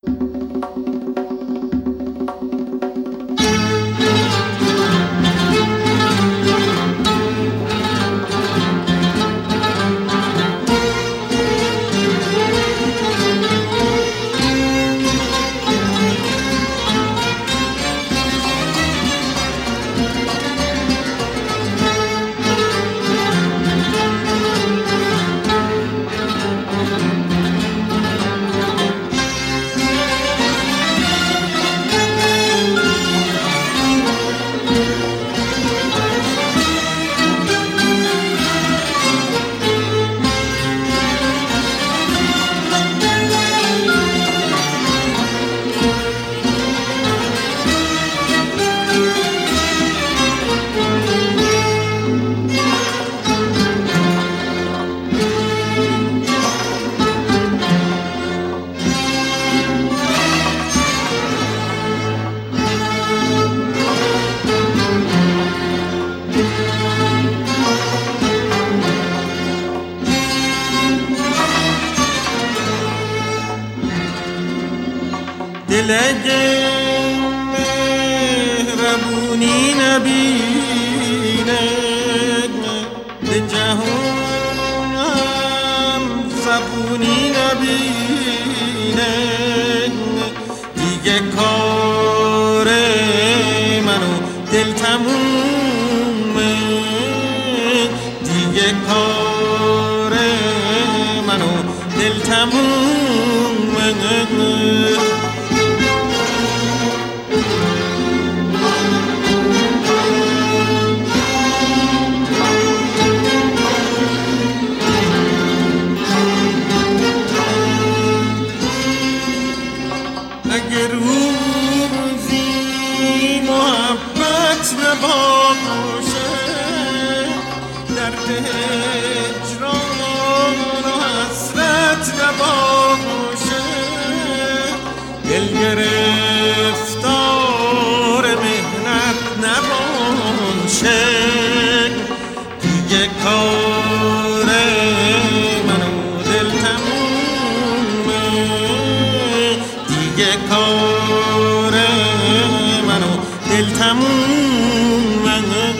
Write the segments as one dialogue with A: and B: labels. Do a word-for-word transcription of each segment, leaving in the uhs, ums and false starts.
A: دل مهربونی نبینه به جهانم زبونی نبینه دیگه کار منو دل تمومه دیگه کار منو دل تمومه اگر روزی محبت نباشه درد هجران و حسرت نباشه دل گرفتار مهنت نباشه دیگه کار منو دل تمومه دیگه کار منو دل تمومه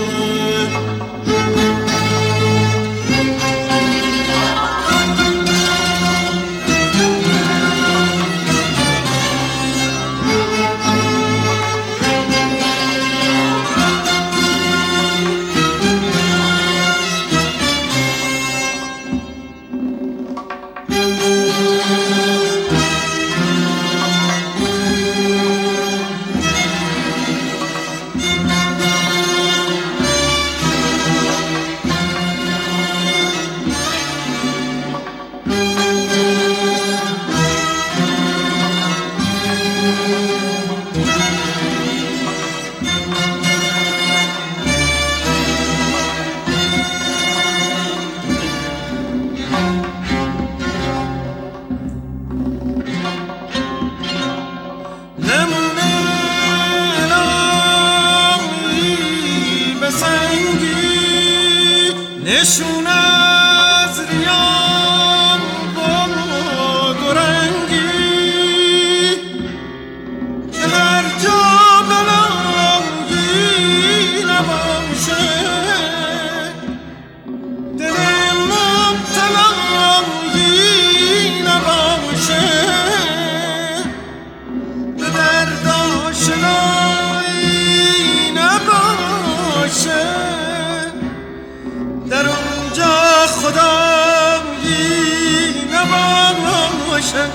A: نشون از ریان با درنگی که هر جا بلایی نباشه دل مبتلایی نباشه به درد آشنایی نباشه در اونجا خدایی نباشه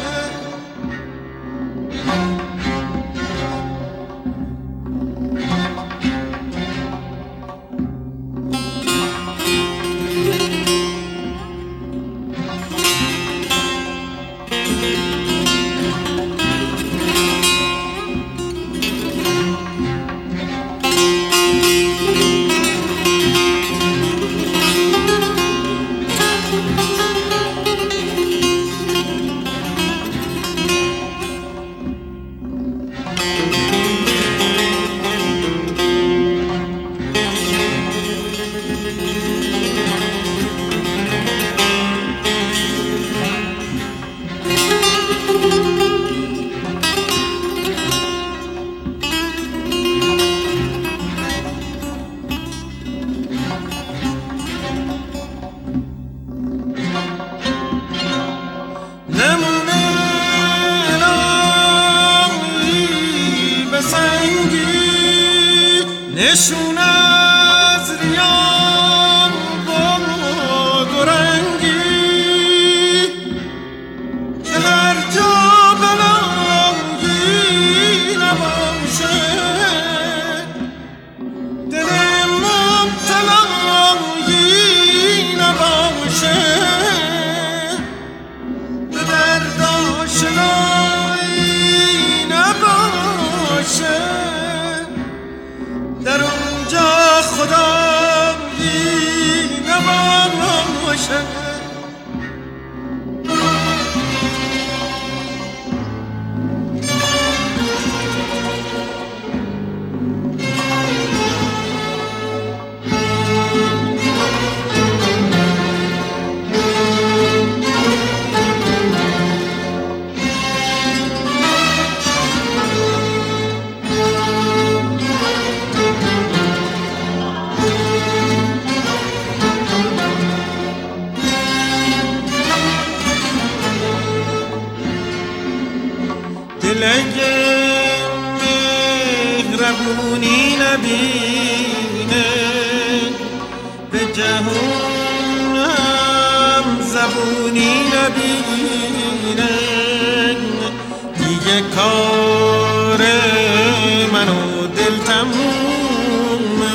A: نشون از ریان بود و رنگی که هر جا بلایی نباشه دل مبتلایی نباشه به درد آشنایی نباشه در اونجا خدایی نباشه دلگه مهربونی نبینه به جهونم زبونی نبینه دیگه کار من و دل تمومه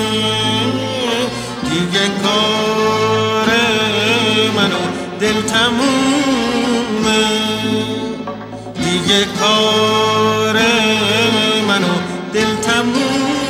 A: دیگه کار من و دل تمومه دیگه کار من و دل تموم